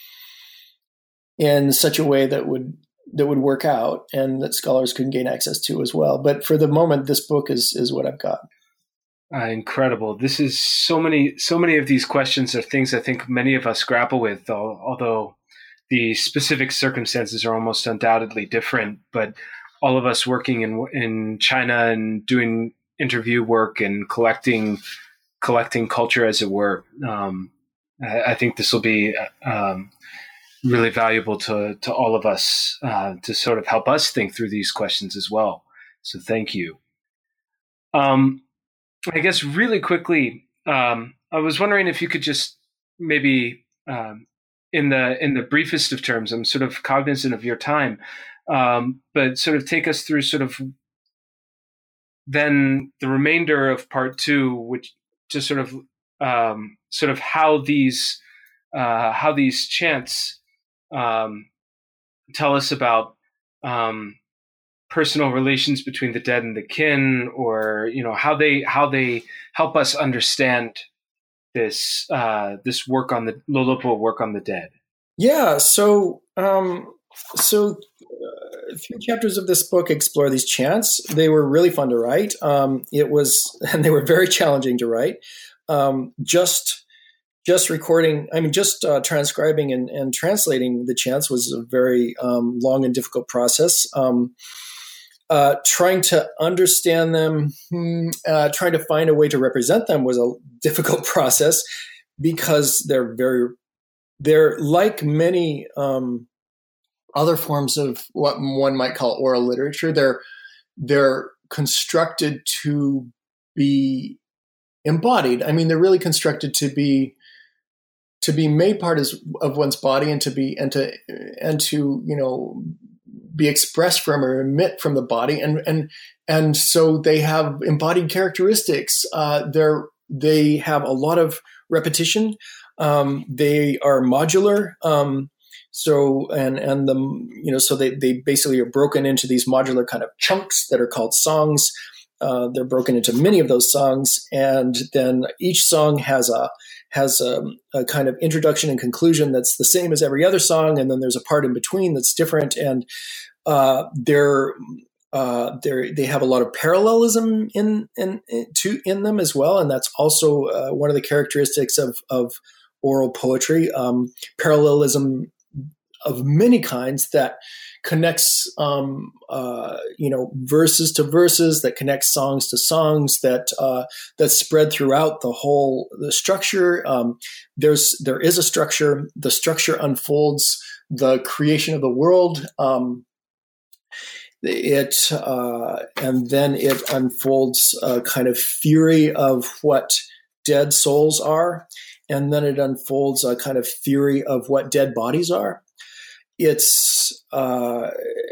in such a way that would that would work out, and that scholars can gain access to as well. But for the moment, this book is is what I've got. Uh, incredible. This is so many so many of these questions are things I think many of us grapple with, although the specific circumstances are almost undoubtedly different. But all of us working in in China and doing interview work and collecting collecting culture, as it were. Um, I think this will be um, really valuable to, to all of us uh, to sort of help us think through these questions as well. So thank you. Um, I guess really quickly, um, I was wondering if you could just maybe um, in the in the briefest of terms, I'm sort of cognizant of your time, um, but sort of take us through sort of then the remainder of part two, which just sort of Um, sort of how these uh, how these chants um, tell us about um, personal relations between the dead and the kin, or you know how they how they help us understand this uh, this work on the Lolapo work on the dead. Yeah. So um, so uh, three chapters of this book explore these chants. They were really fun to write. Um, it was, and they were very challenging to write. Um, just, just recording, I mean, just uh, transcribing and, and translating the chants was a very um, long and difficult process. Um, uh, trying to understand them, uh, trying to find a way to represent them was a difficult process because they're very, they're like many um, other forms of what one might call oral literature. They're, they're constructed to be embodied. I mean, they're really constructed to be to be made part as, of one's body, and to be and to and to you know be expressed from or emit from the body, and and and so they have embodied characteristics. Uh, they're they have a lot of repetition. Um, they are modular. Um, So and and the you know so they they basically are broken into these modular kind of chunks that are called songs. Uh, they're broken into many of those songs, and then each song has a has a, a kind of introduction and conclusion that's the same as every other song, and then there's a part in between that's different, and uh, they're uh, they they have a lot of parallelism in in in, to, in them as well, and that's also uh, one of the characteristics of of oral poetry, um, parallelism of many kinds that connects, um, uh, you know, verses to verses, that connects songs to songs, that uh, that spread throughout the whole the structure. Um, there's there is a structure. The structure unfolds the creation of the world. Um, it uh, and then it unfolds a kind of theory of what dead souls are, and then it unfolds a kind of theory of what dead bodies are. It's uh,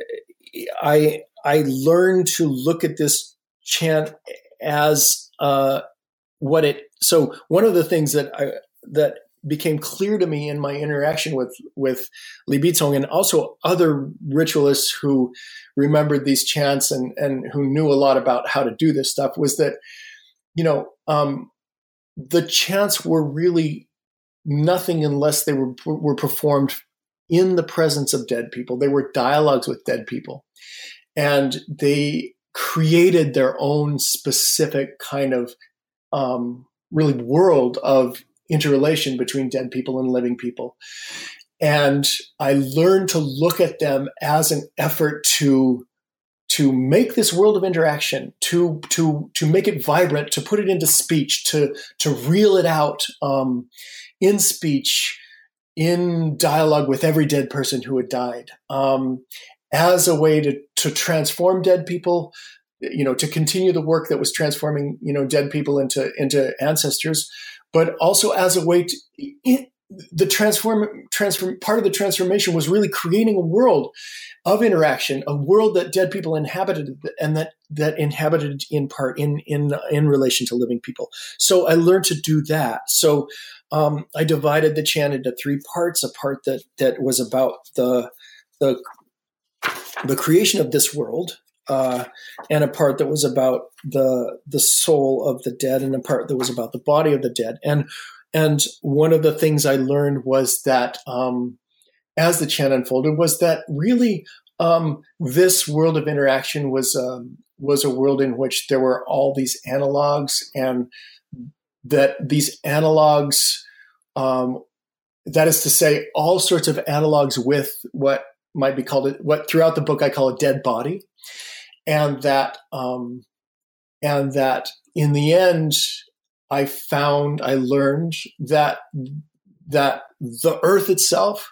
I I learned to look at this chant as uh, what it. So one of the things that I that became clear to me in my interaction with with Li Bizong and also other ritualists who remembered these chants and and who knew a lot about how to do this stuff was that, you know, um, the chants were really nothing unless they were were performed in the presence of dead people. They were dialogues with dead people, and they created their own specific kind of um, really world of interrelation between dead people and living people. And I learned to look at them as an effort to to make this world of interaction, to to to make it vibrant, to put it into speech, to to reel it out um, in speech, in dialogue with every dead person who had died, um, as a way to to transform dead people, you know, to continue the work that was transforming, you know, dead people into into ancestors, but also as a way to it, the transform transform part of the transformation was really creating a world of interaction, a world that dead people inhabited and that that inhabited in part in in in relation to living people. So I learned to do that. So um, I divided the chant into three parts: a part that that was about the the the creation of this world, uh, and a part that was about the the soul of the dead, and a part that was about the body of the dead. And and one of the things I learned was that um, as the chant unfolded was that really um, this world of interaction was um, was a world in which there were all these analogs, and that these analogs, um, that is to say, all sorts of analogs with what might be called, what throughout the book I call a dead body, and that um, and that in the end, I found, I learned that that the earth itself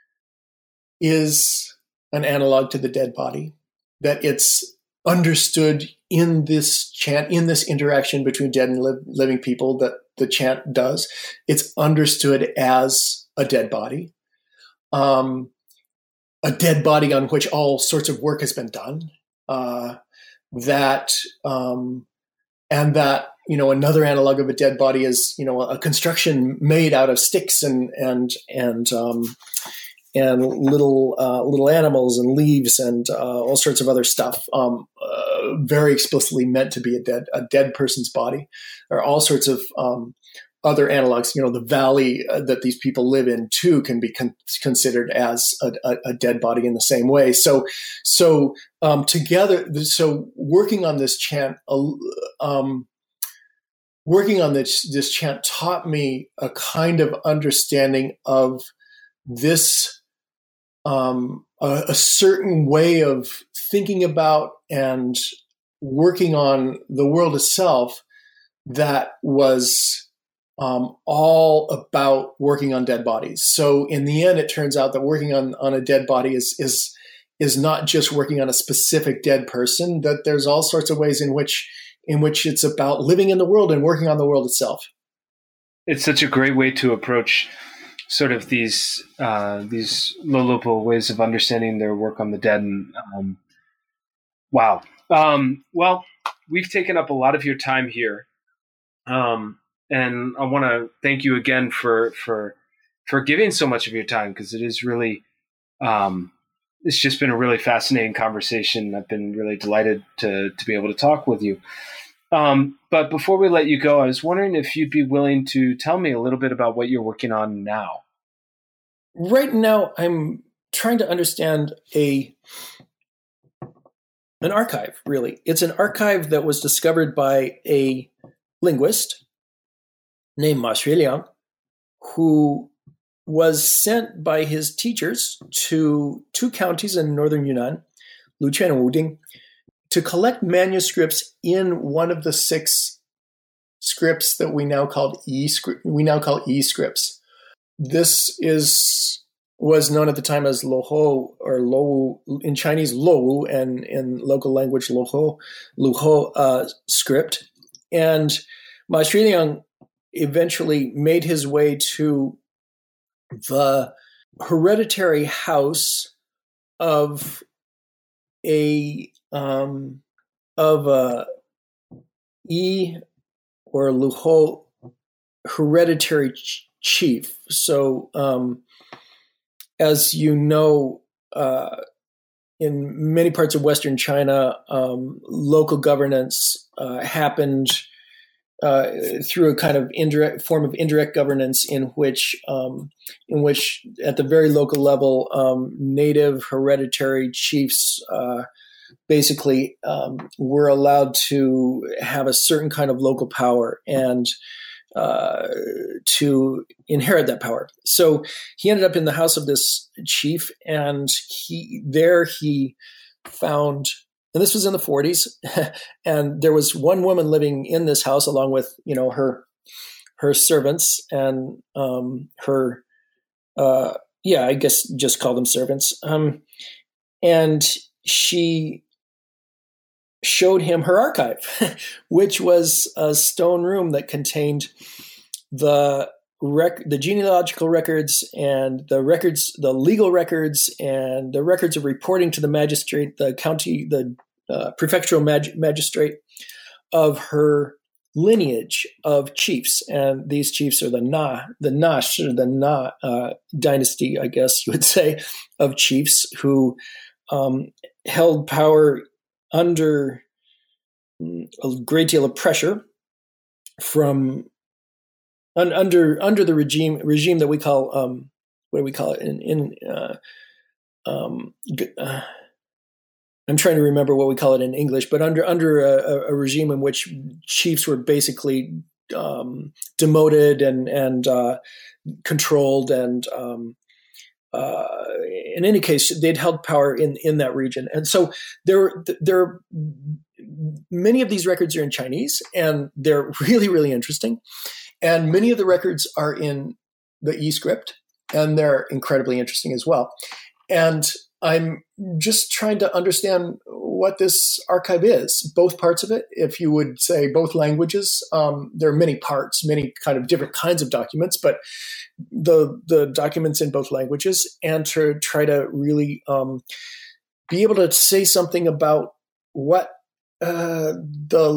is an analog to the dead body, that it's understood in this chant, in this interaction between dead and li- living people that the chant does. It's understood as a dead body, um, a dead body on which all sorts of work has been done, uh, that um, and that, you know, another analog of a dead body is, you know, a construction made out of sticks and and and um, and little uh, little animals and leaves and uh, all sorts of other stuff, um, uh, very explicitly meant to be a dead a dead person's body. There are all sorts of um, other analogs. You know, the valley uh, that these people live in too can be con- considered as a, a, a dead body in the same way. So, so um, together, so working on this chant. Uh, um, Working on this, this chant taught me a kind of understanding of this, um, a, a certain way of thinking about and working on the world itself that was um, all about working on dead bodies. So in the end, it turns out that working on, on a dead body is is is not just working on a specific dead person, that there's all sorts of ways in which in which it's about living in the world and working on the world itself. It's such a great way to approach sort of these uh, these Lolopo ways of understanding their work on the dead. And um, wow. Um, well, we've taken up a lot of your time here, um, and I want to thank you again for for for giving so much of your time, because it is really Um, it's just been a really fascinating conversation. I've been really delighted to to be able to talk with you. Um, but before we let you go, I was wondering if you'd be willing to tell me a little bit about what you're working on now. Right now, I'm trying to understand a an archive, really. It's an archive that was discovered by a linguist named Ma Xueliang, who was sent by his teachers to two counties in northern Yunnan, Luqian and Wuding, to collect manuscripts in one of the six scripts that we now call e we now call e scripts. This is was known at the time as Luho or Lou in Chinese Lou, and in local language Luho Luho uh, script. And Ma Xueliang eventually made his way to the hereditary house of a um, of a E or Luho hereditary ch- chief. So, um, as you know, uh, in many parts of Western China, um, local governance uh, happened uh, through a kind of indirect form of indirect governance, in which, um, in which, at the very local level, um, native hereditary chiefs uh, basically um, were allowed to have a certain kind of local power and uh, to inherit that power. So he ended up in the house of this chief, and he there he found, and this was in the forties, and there was one woman living in this house along with, you know, her her servants and um, her, uh, yeah, I guess just call them servants. Um, and she showed him her archive, which was a stone room that contained the rec- the genealogical records and the records, the legal records, and the records of reporting to the magistrate, the county, the uh, prefectural mag- magistrate of her lineage of chiefs. And these chiefs are the Na, the Nash, or the Na uh, dynasty, I guess you would say, of chiefs who um, held power under a great deal of pressure from un, under under the regime regime that we call um, what do we call it in in uh, um, uh, I'm trying to remember what we call it in English, but under under a, a regime in which chiefs were basically um, demoted and and uh, controlled, and um, uh, in any case, they'd held power in in that region, and so there there. Many of these records are in Chinese, and they're really, really interesting. And many of the records are in the e-script, and they're incredibly interesting as well. And I'm just trying to understand what this archive is, both parts of it. If you would say both languages, um, there are many parts, many kind of different kinds of documents, but the the documents in both languages, and to try to really um, be able to say something about what Uh, the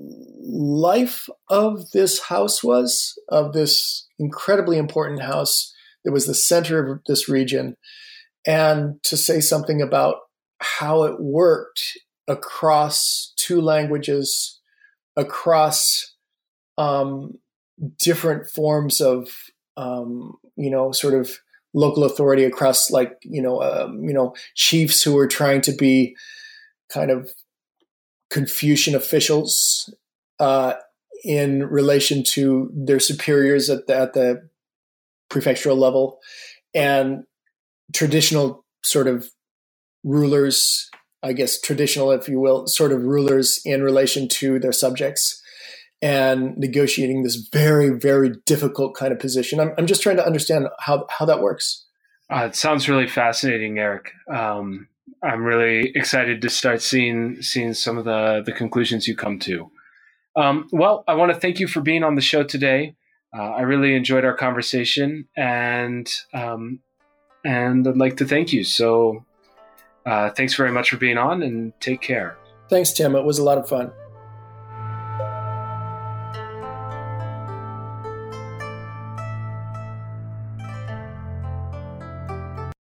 life of this house was, of this incredibly important house that was the center of this region, and to say something about how it worked across two languages, across um, different forms of, um, you know, sort of local authority, across like, you know, um, you know, chiefs who were trying to be kind of Confucian officials uh, in relation to their superiors at the, at the prefectural level, and traditional sort of rulers, I guess traditional, if you will, sort of rulers in relation to their subjects, and negotiating this very, very difficult kind of position. I'm, I'm just trying to understand how, how that works. Uh, it sounds really fascinating, Eric. Um, I'm really excited to start seeing seeing some of the, the conclusions you come to. Um, well, I want to thank you for being on the show today. Uh, I really enjoyed our conversation, and um, and I'd like to thank you. So uh, thanks very much for being on, and take care. Thanks, Tim. It was a lot of fun.